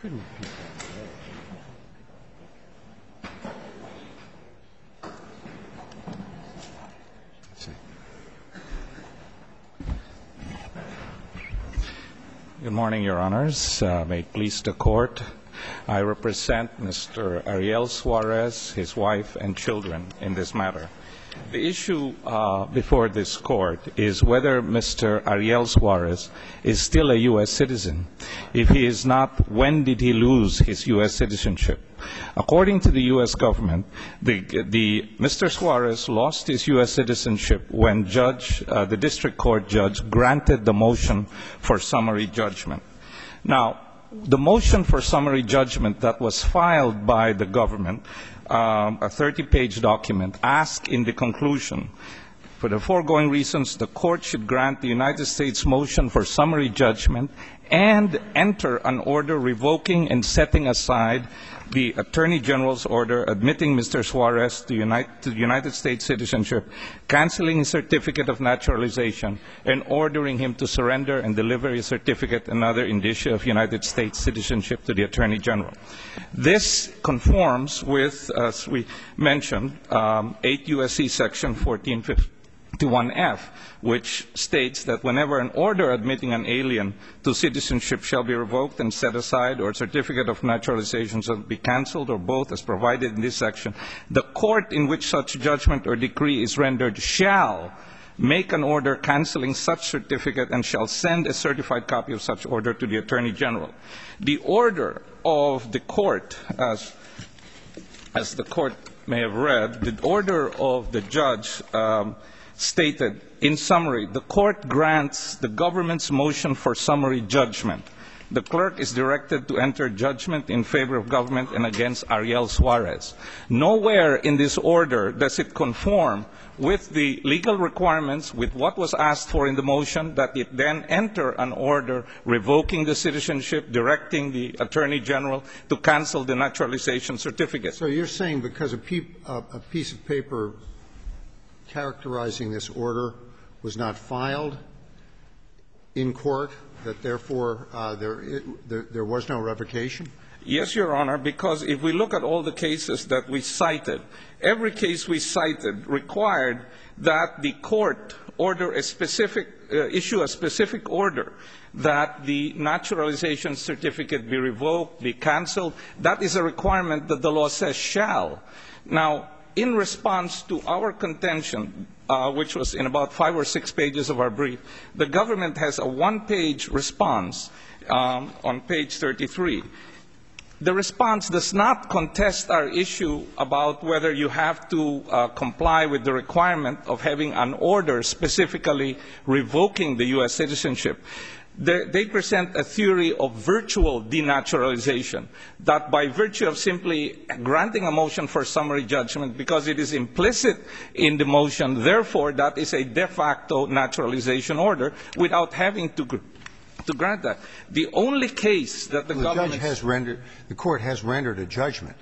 Good morning, Your Honors. May it please the Court, I represent Mr. Ariel Suarez, his wife, and children in this matter. The issue before this Court is whether Mr. Ariel Suarez is still a U.S. citizen. If he is not, when did he lose his U.S. citizenship? According to the U.S. government, Mr. Suarez lost his U.S. citizenship when the district court judge granted the motion for summary judgment. Now, the motion for summary judgment that was filed by the government, a 30-page document, asked in the conclusion, for the foregoing reasons, the court should grant the United States motion for summary judgment and enter an order revoking and setting aside the Attorney General's order admitting Mr. Suarez to United States citizenship, canceling his certificate of naturalization, and ordering him to surrender and deliver his certificate and other indicia of United States citizenship to the Attorney General. This conforms with, as we mentioned, 8 U.S.C. Section 1451F, which states that whenever an order admitting an alien to citizenship shall be revoked and set aside, or a certificate of naturalization shall be canceled, or both, as provided in this section, the court in which such judgment or decree is rendered shall make an order canceling such certificate and shall send a certified copy of such order to the Attorney General. The order of the court, as the court may have read, the order of the judge stated, in summary, the court grants the government's motion for summary judgment. The clerk is directed to enter judgment in favor of government and against Ariel Suarez. Nowhere in this order does it conform with the legal requirements, with what was asked for in the motion, that it then enter an order revoking the citizenship, directing the Attorney General to cancel the naturalization certificate. So you're saying because a piece of paper characterizing this order was not filed in court, that therefore there was no revocation? Yes, Your Honor, because if we look at all the cases that we cited, every case we cited required that the court order a specific, issue a specific order that the naturalization certificate be revoked, be canceled. That is a requirement that the law says shall. Now, in response to our contention, which was in about 5 or 6 pages of our brief, the government has a one-page response on page 33. The response does not contest our issue about whether you have to comply with the requirement of having an order specifically revoking the U.S. citizenship. They present a theory of virtual denaturalization, that by virtue of simply granting a motion for summary judgment, because it is implicit in the motion, therefore that is a de facto naturalization order without having to grant that. The only case that the government the court has rendered a judgment,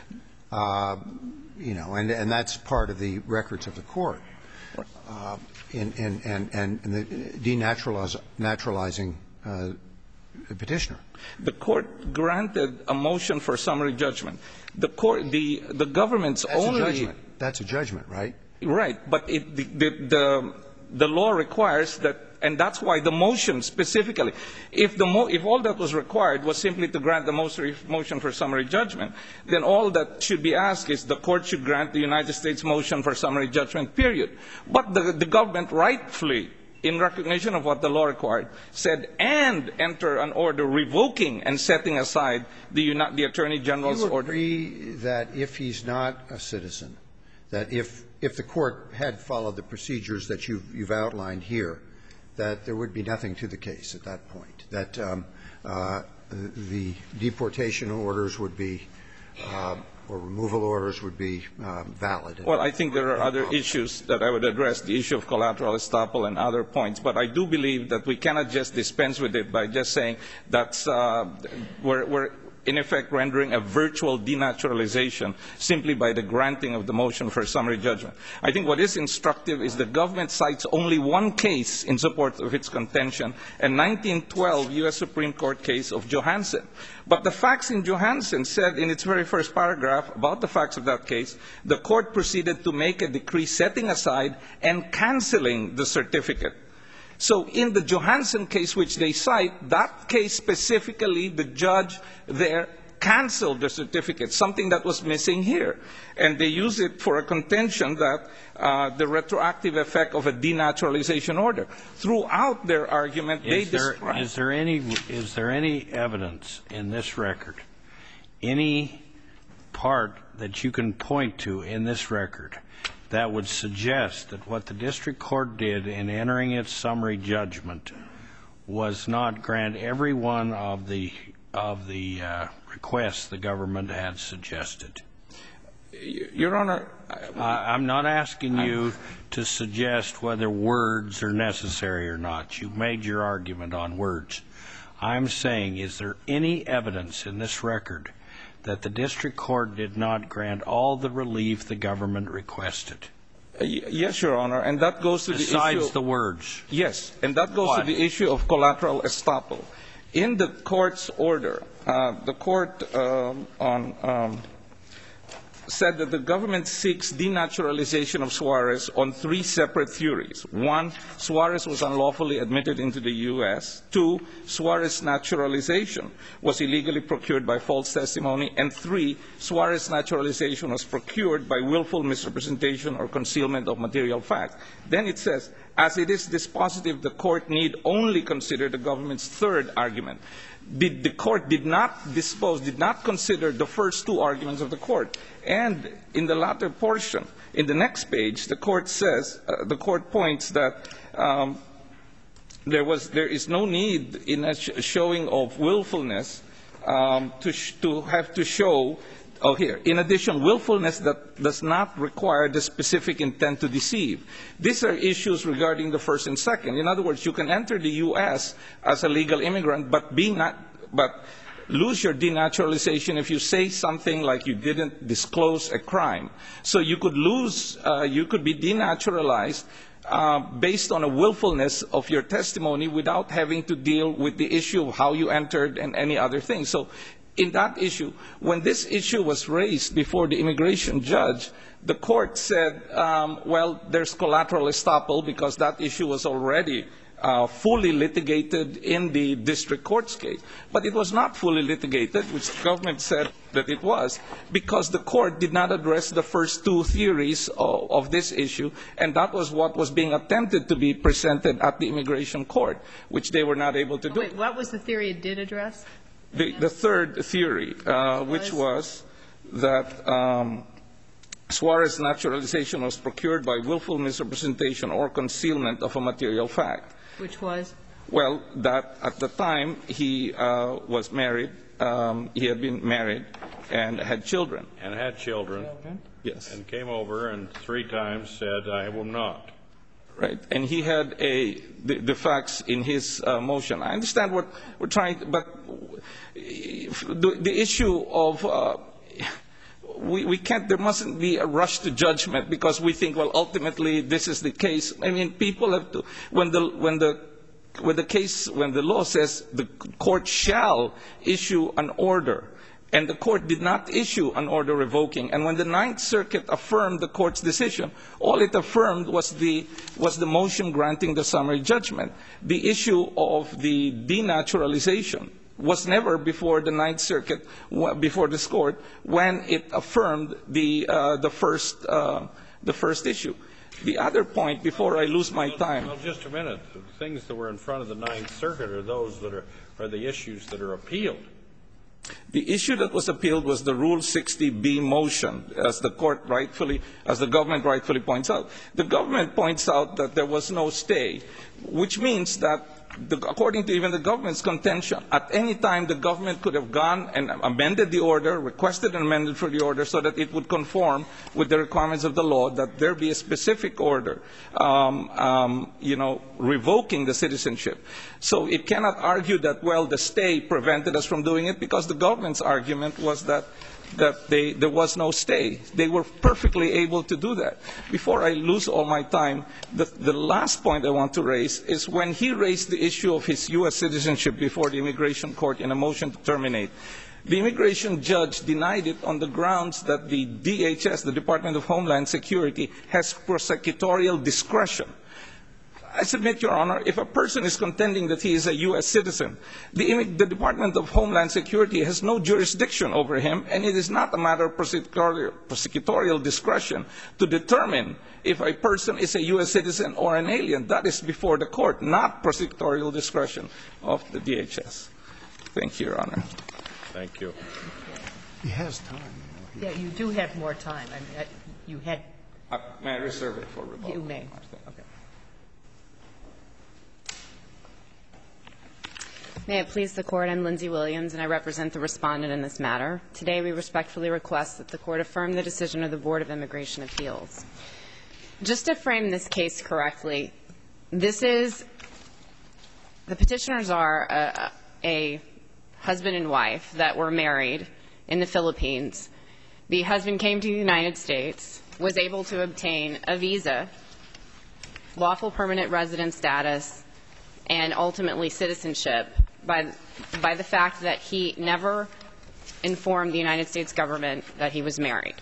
and that's part of the records of the court. And the denaturalizing the petitioner. The court granted a motion for summary judgment. The court, the government's only. That's a judgment, right? Right, but the law requires that, and that's why the motion specifically, if all that was required was simply to grant the motion for summary judgment, then all that should be asked is the court should grant the United States motion for summary judgment, period. But the government rightfully, in recognition of what the law required, said, and enter an order revoking and setting aside the Attorney General's order. You agree that if he's not a citizen, that if the court had followed the procedures that you've outlined here, that there would be nothing to the case at that point, that the deportation orders would be, or removal orders would be valid? Well, I think there are other issues that I would address, the issue of collateral estoppel and other points. But I do believe that we cannot just dispense with it by just saying that's in effect rendering a virtual denaturalization simply by the granting of the motion for summary judgment. I think what is instructive is the government cites only one case in support of its contention, a 1912 U.S. Supreme Court case of Johansen. But the facts in Johansen said in its very first paragraph about the facts of that case, the court proceeded to make a decree setting aside and canceling the certificate. So in the Johansen case which they cite, that case specifically, the judge there canceled the certificate, something that was missing here. And they use it for a contention that the retroactive effect of a denaturalization order. Throughout their argument, they describe... Is there any evidence in this record, any part that you can point to in this record that would suggest that what the district court did in entering its summary judgment was not grant every one of the requests the government had suggested? Your Honor, I'm not asking you to suggest whether words are necessary or not. You've made your argument on words. I'm saying, is there any evidence in this record that the district court did not grant all the relief the government requested? Yes, Your Honor, and that goes to the issue... Besides the words? Yes, and that goes to the issue of collateral estoppel. In the court's order, the court said that the government seeks denaturalization of Suarez on 3 separate theories. 1, Suarez was unlawfully admitted into the U.S. 2, Suarez's naturalization was illegally procured by false testimony. And 3, Suarez's naturalization was procured by willful misrepresentation or concealment of material fact. Then it says, as it is dispositive, the court need only consider the government's third argument. The court did not consider the first 2 arguments of the court. And in the latter portion, in the next page, the court says, the court points that there is no need in a showing of willfulness to have to show, in addition, willfulness that does not require the specific intent to deceive. These are issues regarding the first and second. In other words, you can enter the U.S. as a legal immigrant, but lose your denaturalization if you say something like you didn't disclose a crime. So you could you could be denaturalized based on a willfulness of your testimony without having to deal with the issue of how you entered and any other thing. So in that issue, when this issue was raised before the immigration judge, the court said, well, there's collateral estoppel because that issue was already fully litigated in the district court's case. But it was not fully litigated, which the government said that it was, because the court did not address the first 2 theories of this issue, and that was what was being attempted to be presented at the immigration court, which they were not able to do. Wait, what was the theory it did address? The third theory, which was that Suarez's naturalization was procured by willful misrepresentation or concealment of a material fact. Which was? Well, that at the time he was married, he had been married and had children. And had children. Yes. And came over and 3 times said, I will not. Right. And he had the facts in his motion. I understand what we're trying to, but the issue of we can't, there mustn't be a rush to judgment because we think, well, ultimately this is the case. I mean, people have to, when the law says the court shall issue an order, and the court did not issue an order revoking, and when the Ninth Circuit affirmed the court's decision, all it affirmed was the motion granting the summary judgment. The issue of the denaturalization was never before the Ninth Circuit, before this court, when it affirmed the first issue. The other point, before I lose my time. Well, just a minute. The things that were in front of the Ninth Circuit are those that are the issues that are appealed. The issue that was appealed was the Rule 60B motion, as the government rightfully points out. The government points out that there was no stay, which means that according to even the government's contention, at any time the government could have gone and amended the order, requested an amendment for the order so that it would conform with the requirements of the law, that there be a specific order, revoking the citizenship. So it cannot argue that, well, the stay prevented us from doing it, because the government's argument was that there was no stay. They were perfectly able to do that. Before I lose all my time, the last point I want to raise is when he raised the issue of his U.S. citizenship before the immigration court in a motion to terminate, the immigration judge denied it on the grounds that the DHS, the Department of Homeland Security, has prosecutorial discretion. I submit, Your Honor, if a person is contending that he is a U.S. citizen, the Department of Homeland Security has no jurisdiction over him, and it is not a matter of prosecutorial discretion to determine if a person is a U.S. citizen or an alien. That is before the court, not prosecutorial discretion of the DHS. Thank you, Your Honor. Thank you. He has time. Yeah, you do have more time. I mean, you had. May I reserve it for rebuttal? You may. Okay. May it please the Court, I'm Lindsay Williams, and I represent the respondent in this matter. Today we respectfully request that the Court affirm the decision of the Board of Immigration Appeals. Just to frame this case correctly, the petitioners are a husband and wife that were married in the Philippines. The husband came to the United States, was able to obtain a visa, lawful permanent resident status, and ultimately citizenship by the fact that he never informed the United States government that he was married.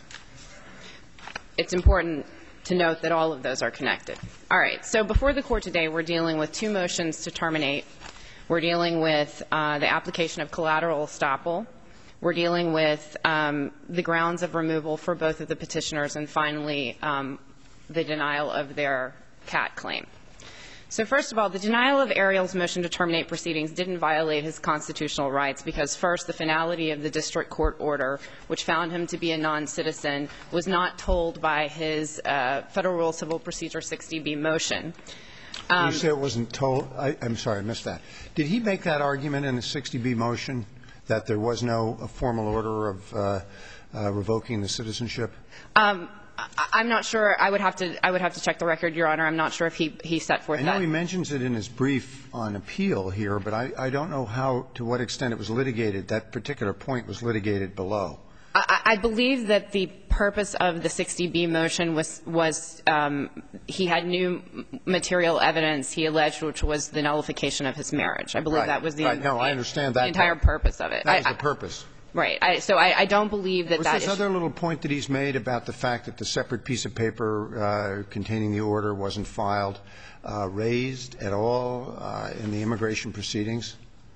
It's important to note that all of those are connected. All right, so before the Court today, we're dealing with two motions to terminate. We're dealing with the application of collateral estoppel. We're dealing with the grounds of removal for both of the petitioners, and finally, the denial of their CAT claim. So first of all, the denial of Ariel's motion to terminate proceedings didn't violate his constitutional rights because, first, the finality of the district court order, which found him to be a non-citizen, was not told by his Federal Rule Civil Procedure 60B motion. You say it wasn't told? I'm sorry, I missed that. Did he make that argument in the 60B motion that there was no formal order of revoking the citizenship? I'm not sure. I would have to check the record, Your Honor. I'm not sure if he set forth that. I know he mentions it in his brief on appeal here, but I don't know to what extent it was litigated. That particular point was litigated below. I believe that the purpose of the 60B motion was he had new material evidence, he alleged, which was the nullification of his marriage. I believe that was the entire purpose of it. That was the purpose. Right. So I don't believe that was that this other little point that he's made about the fact that the separate piece of paper containing the order wasn't filed raised at all in the immigration proceedings?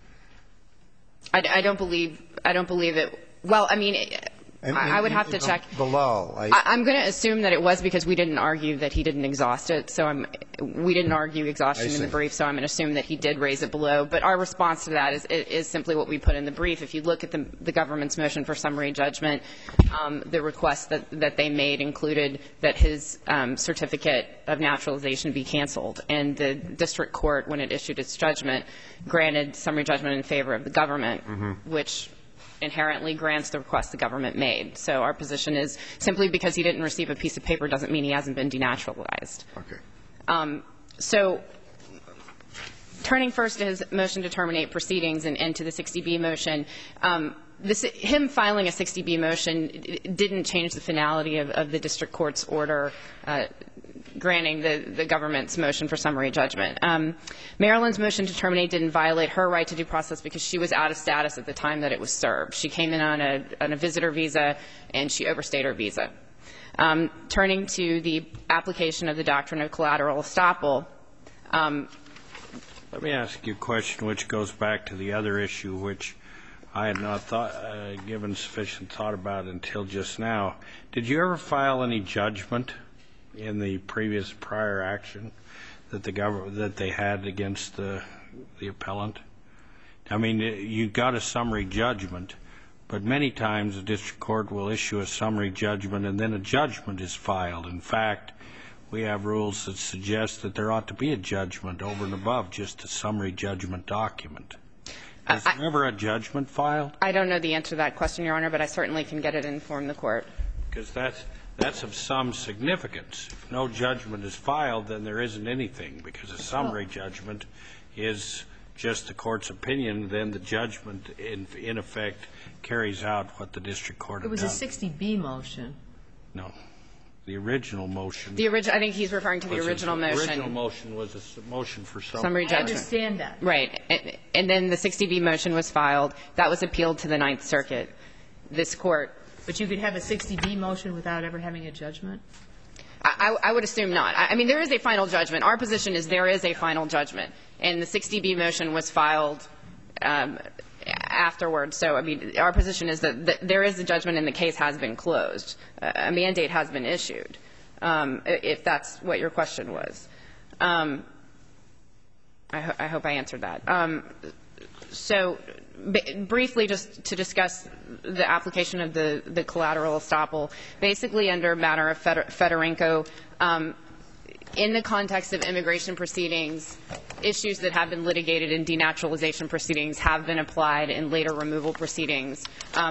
I don't believe it. Well, I mean, I would have to check. Below. I'm going to assume that it was because we didn't argue that he didn't exhaust it. So we didn't argue exhaustion in the brief, so I'm going to assume that he did raise it below. But our response to that is simply what we put in the brief. If you look at the government's motion for summary judgment, the request that they made included that his certificate of naturalization be canceled. And the district court, when it issued its judgment, granted summary judgment in favor of the government, which inherently grants the request the government made. So our position is simply because he didn't receive a piece of paper doesn't mean he hasn't been denaturalized. Okay. So turning first to his motion to terminate proceedings and to the 60B motion, him filing a 60B motion didn't change the finality of the district court's order granting the government's motion for summary judgment. Maryland's motion to terminate didn't violate her right to due process because she was out of status at the time that it was served. She came in on a visitor visa, and she overstayed her visa. Turning to the application of the doctrine of collateral estoppel. Let me ask you a question which goes back to the other issue, which I had not given sufficient thought about until just now. Did you ever file any judgment in the prior action that they had against the appellant? I mean, you got a summary judgment, but many times the district court will issue a summary judgment and then a judgment is filed. In fact, we have rules that suggest that there ought to be a judgment over and above just a summary judgment document. Is there ever a judgment filed? I don't know the answer to that question, Your Honor, but I certainly can get it and inform the court. Because that's of some significance. If no judgment is filed, then there isn't anything, because a summary judgment is just the court's opinion, then the judgment, in effect, carries out what the district court had done. It was a 60B motion. No. The original motion. I think he's referring to the original motion. The original motion was a motion for summary judgment. I understand that. Right. And then the 60B motion was filed. That was appealed to the Ninth Circuit. This court. But you could have a 60B motion without ever having a judgment? I would assume not. I mean, there is a final judgment. Our position is there is a final judgment. And the 60B motion was filed afterwards. So, I mean, our position is that there is a judgment and the case has been closed. A mandate has been issued, if that's what your question was. I hope I answered that. So, briefly, just to discuss the application of the collateral estoppel, basically under matter of Fedorenko, in the context of immigration proceedings, issues that have been litigated in denaturalization proceedings have been applied in later removal proceedings,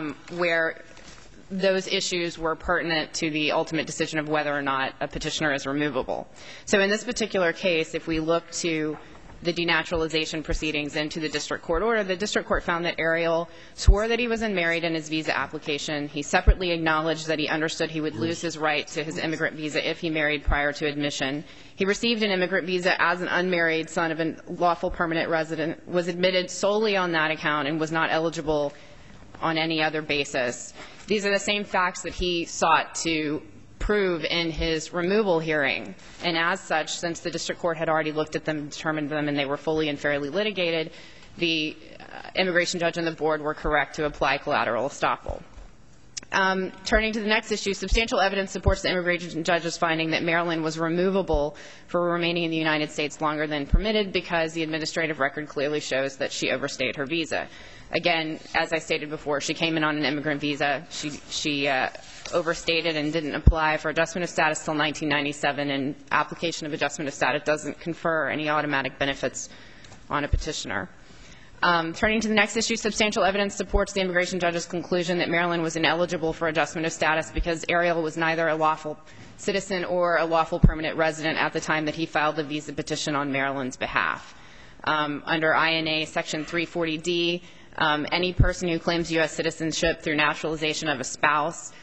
where those issues were pertinent to the ultimate decision of whether or not a petitioner is removable. So in this particular case, if we look to the denaturalization proceedings and to the district court order, the district court found that Ariel swore that he was unmarried in his visa application. He separately acknowledged that he understood he would lose his right to his immigrant visa if he married prior to admission. He received an immigrant visa as an unmarried son of a lawful permanent resident, was admitted solely on that account, and was not eligible on any other basis. These are the same facts that he sought to prove in his removal hearing. And as such, since the district court had already looked at them, determined them, and they were fully and fairly litigated, the immigration judge and the board were correct to apply collateral estoppel. Turning to the next issue, substantial evidence supports the immigration judge's finding that Marilyn was removable for remaining in the United States longer than permitted because the administrative record clearly shows that she overstayed her visa. Again, as I stated before, she came in on an immigrant visa. She overstayed it and didn't apply for adjustment of status until 1997, and application of adjustment of status doesn't confer any automatic benefits on a petitioner. Turning to the next issue, substantial evidence supports the immigration judge's conclusion that Marilyn was ineligible for adjustment of status because Ariel was neither a lawful citizen or a lawful permanent resident at the time that he filed the visa petition on Marilyn's behalf. Under INA Section 340D, any person who claims U.S. citizenship through naturalization of a spouse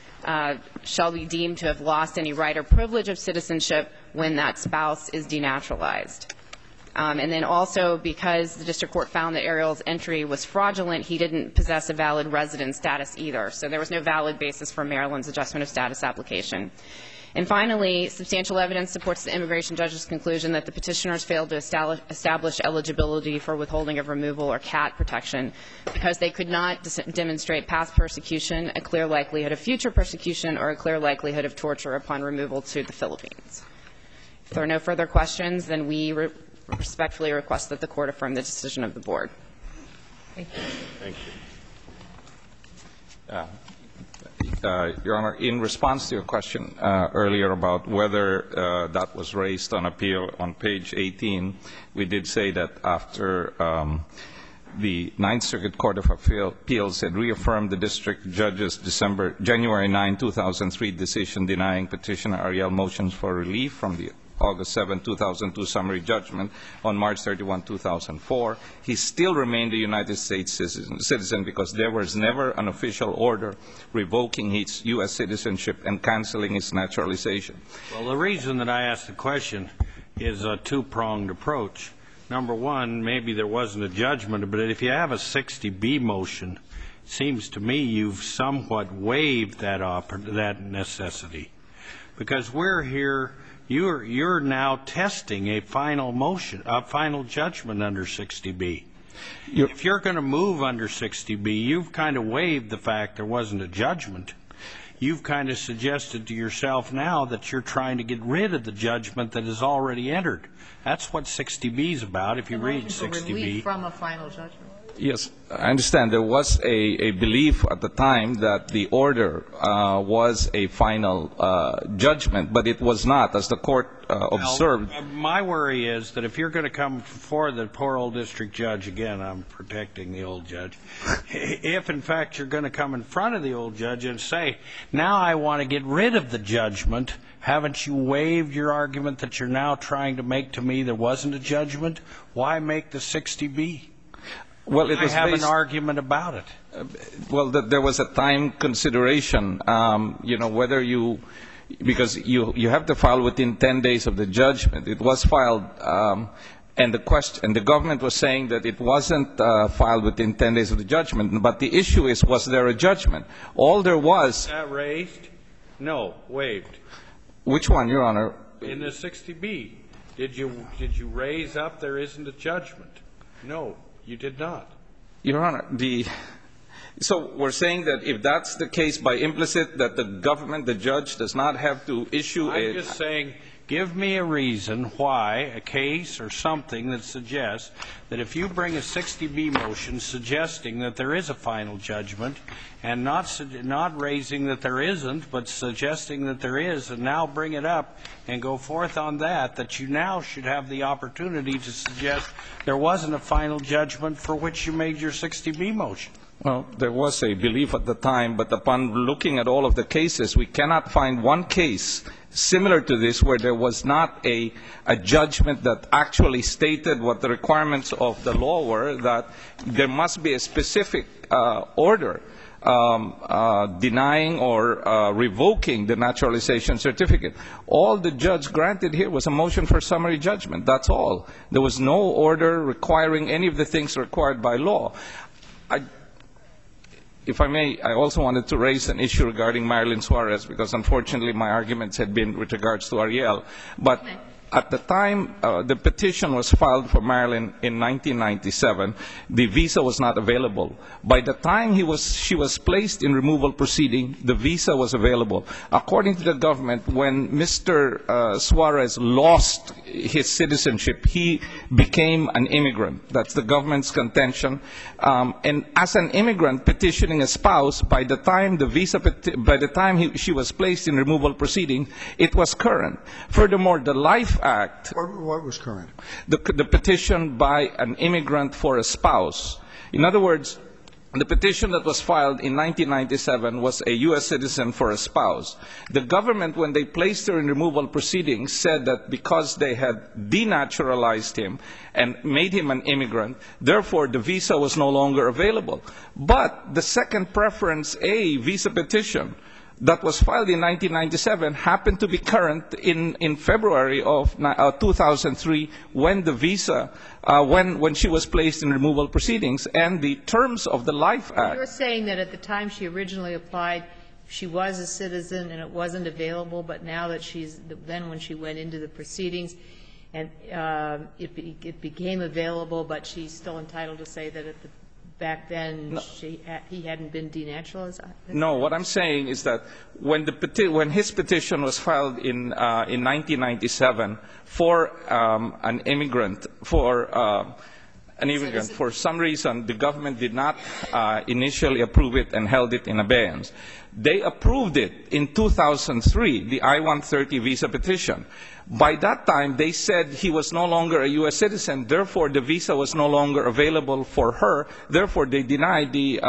shall be deemed to have lost any right or privilege of citizenship when that spouse is denaturalized. And then also, because the district court found that Ariel's entry was fraudulent, he didn't possess a valid resident status either. So there was no valid basis for Marilyn's adjustment of status application. And finally, substantial evidence supports the immigration judge's conclusion that the petitioners failed to establish eligibility for withholding of removal or CAT protection because they could not demonstrate past persecution, a clear likelihood of future persecution, or a clear likelihood of torture upon removal to the Philippines. If there are no further questions, then we respectfully request that the court affirm the decision of the board. Thank you. Thank you. Your Honor, in response to your question earlier about whether that was raised on appeal on page 18, we did say that after the Ninth Circuit Court of Appeals had reaffirmed the district judge's January 9, 2003 decision denying petitioner Ariel motions for relief from the August 7, 2002 summary judgment on March 31, 2004. He still remained a United States citizen because there was never an official order revoking his U.S. citizenship and canceling his naturalization. Well, the reason that I asked the question is a two-pronged approach. Number one, maybe there wasn't a judgment, but if you have a 60B motion, it seems to me you've somewhat waived that necessity. Because we're here, you're now testing a final motion, a final judgment under 60B. If you're going to move under 60B, you've kind of waived the fact there wasn't a judgment. You've kind of suggested to yourself now that you're trying to get rid of the judgment that is already entered. That's what 60B is about, if you read 60B. Relief from a final judgment. Yes, I understand. There was a belief at the time that the order was a final judgment, but it was not, as the court observed. Well, my worry is that if you're going to come before the poor old district judge, again, I'm protecting the old judge, if in fact you're going to come in front of the old judge and say, now I want to get rid of the judgment, haven't you waived your argument that you're now trying to make to me there wasn't a judgment? Why make the 60B? Well, it was I have an argument about it. Well, there was a time consideration, whether you, because you have to file within 10 days of the judgment. It was filed, and the government was saying that it wasn't filed within 10 days of the judgment. But the issue is, was there a judgment? All there was. That raised? No, waived. Which one, Your Honor? In the 60B, did you raise up there isn't a judgment? No. You did not. Your Honor, so we're saying that if that's the case, by implicit, that the government, the judge, does not have to issue I'm just saying, give me a reason why a case or something that suggests that if you bring a 60B motion suggesting that there is a final judgment and not raising that there isn't, but suggesting that there is, and now bring it up and go forth on that you now should have the opportunity to suggest there wasn't a final judgment for which you made your 60B motion. Well, there was a belief at the time, but upon looking at all of the cases, we cannot find one case similar to this where there was not a judgment that actually stated what the requirements of the law were, that there must be a specific order denying or revoking the naturalization certificate. All the judge granted here was a motion for summary judgment. That's all. There was no order requiring any of the things required by law. If I may, I also wanted to raise an issue regarding Marilyn Suarez, because unfortunately my arguments had been with regards to Ariel. But at the time the petition was filed for Marilyn in 1997, the visa was not available. By the time she was placed in removal proceeding, the visa was available. According to the government, when Mr. Suarez lost his citizenship, he became an immigrant. That's the government's contention. And as an immigrant petitioning a spouse, by the time she was placed in removal proceeding, it was current. Furthermore, the Life Act. What was current? The petition by an immigrant for a spouse. In other words, the petition that was filed in 1997 was a U.S. citizen for a spouse. The government, when they placed her in removal proceedings, said that because they had denaturalized him and made him an immigrant, therefore the visa was no longer available. But the second preference A visa petition that was filed in 1997 happened to be current in February of 2003 when the visa, when she was placed in removal proceedings, and the terms of the Life Act. You're saying that at the time she originally applied, she was a citizen and it wasn't available, but now that then when she went into the proceedings and it became available, but she's still entitled to say that back then he hadn't been denaturalized? No, what I'm saying is that when his petition was filed in 1997 for an immigrant, for some reason the government did not initially approve it and held it in abeyance. They approved it in 2003, the I-130 visa petition. By that time, they said he was no longer a U.S. citizen, therefore the visa was no longer available for her, therefore they denied the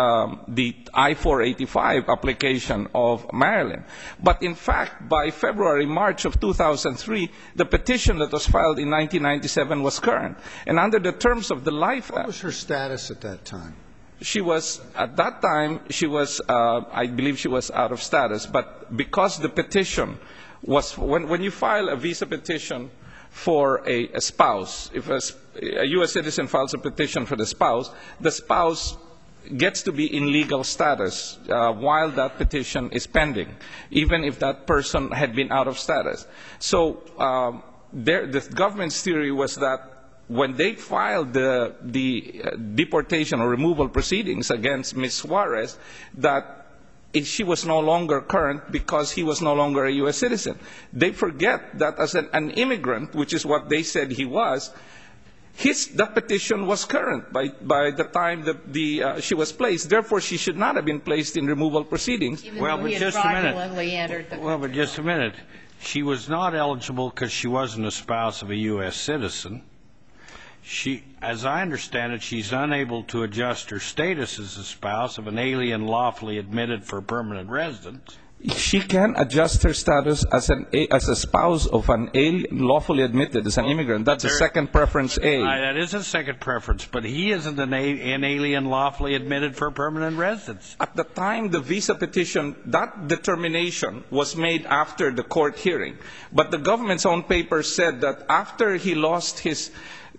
I-485 application of Marilyn. But in fact, by February, March of 2003, the petition that was filed in 1997 was current. And under the terms of the Life Act... What was her status at that time? She was, at that time, she was, I believe she was out of status, but because the petition was, when you file a visa petition for a spouse, if a U.S. citizen files a petition for the spouse gets to be in legal status while that petition is pending, even if that person had been out of status. So the government's theory was that when they filed the deportation or removal proceedings against Ms. Suarez, that she was no longer current because he was no longer a U.S. citizen. They forget that as an immigrant, which is what they said he was, That petition was current by the time she was placed. Therefore, she should not have been placed in removal proceedings. Even though he had fraudulently entered the country. Well, but just a minute. She was not eligible because she wasn't a spouse of a U.S. citizen. As I understand it, she's unable to adjust her status as a spouse of an alien lawfully admitted for permanent residence. She can adjust her status as a spouse of an alien lawfully admitted as an immigrant. That's a second preference A. That is a second preference, but he isn't an alien lawfully admitted for permanent residence. At the time the visa petition, that determination was made after the court hearing. But the government's own paper said that after he's lost his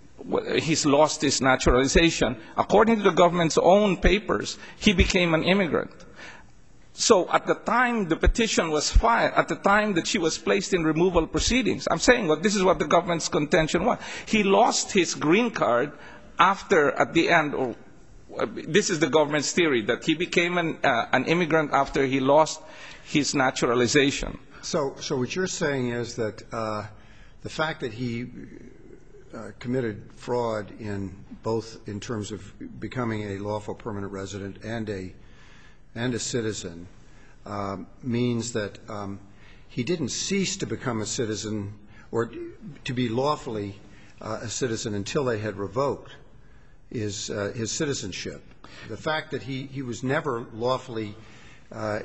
naturalization, according to the government's own papers, he became an immigrant. So at the time the petition was filed, at the time that she was placed in removal proceedings, I'm saying this is what the government's contention was. He lost his green card at the end, or this is the government's theory, that he became an immigrant after he lost his naturalization. So what you're saying is that the fact that he committed fraud both in terms of becoming a lawful permanent resident and a citizen means that he didn't cease to become a citizen or to be lawfully a citizen until they had revoked his citizenship. The fact that he was never lawfully a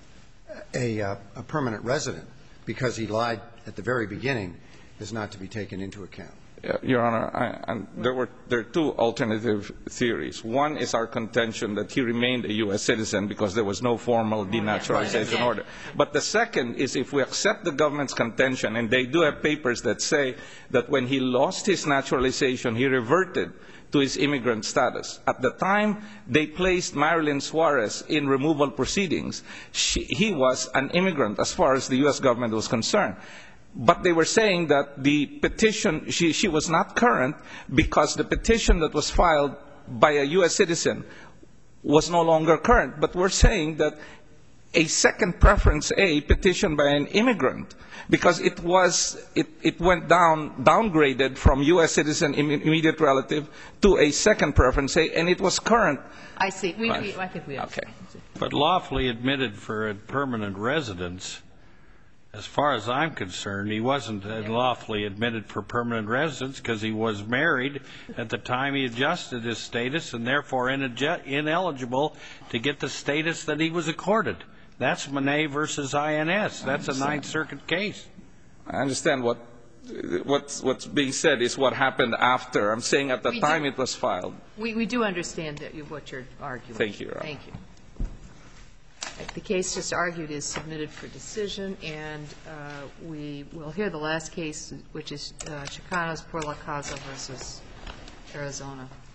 permanent resident because he lied at the very beginning is not to be taken into account. Your Honor, there are two alternative theories. One is our contention that he remained a U.S. citizen because there was no formal denaturalization order. But the second is if we accept the government's contention, and they do have papers that say that when he lost his naturalization, he reverted to his immigrant status. At the time they placed Marilyn Suarez in removal proceedings, he was an immigrant as far as the U.S. government was concerned. But they were saying that the petition, she was not current because the petition that was filed by a U.S. citizen was no longer current. But we're saying that a second preference A petition by an immigrant, because it went downgraded from U.S. citizen immediate relative to a second preference A, and it was current. I see. I think we understand. Okay. But lawfully admitted for a permanent residence, as far as I'm concerned, he wasn't lawfully admitted for permanent residence because he was married at the time he adjusted his status and therefore ineligible to get the status that he was accorded. That's Monet versus INS. That's a Ninth Circuit case. I understand what's being said is what happened after. I'm saying at the time it was filed. We do understand what you're arguing. Thank you, Your Honor. Thank you. The case just argued is submitted for decision, and we will hear the last case, which is Chicanos por la Causa versus Arizona.